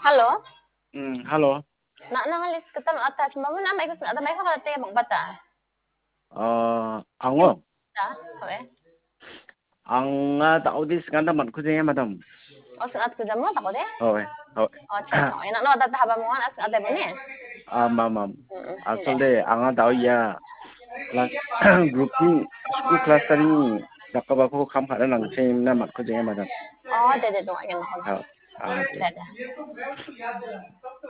Halo? Halo. Nangalis ketam atas bangun na may gusto ada may kakate mong bata. Yung Ako, bata, okay. ang taudis kanta man ko siya madam. O sunat ko damo tako de. Okay, okay. O chay ko. Ina no data haba mo as ate mo ni. Ma'am. Hindi. Actually, ang tao ya class group ni school class tani nakaba ko kam hada nang same na mat ko siya madam. O de do ayan ako. Ah, De okay. de.